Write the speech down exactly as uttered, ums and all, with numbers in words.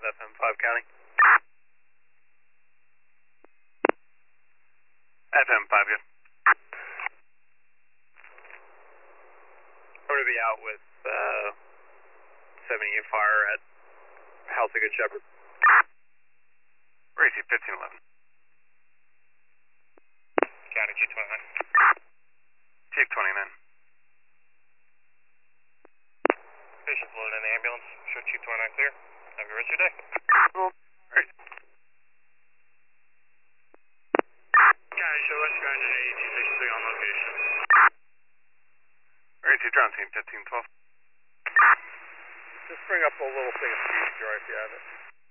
F M five County. F M five, good. I'm going to be out with uh, seventy-eight Fire at House of Good Shepherd. Racy fifteen eleven. County Chief twenty-nine. Chief twenty-nine. Patient's loaded in the ambulance. Show Chief twenty-nine clear. Have a good rest of your day. Cool. Alright. County, show West Grand and eighty-two sixty-three on location. Alright, Chief John, team fifteen twelve. Just bring up a little thing of speed, Joy, if you have it.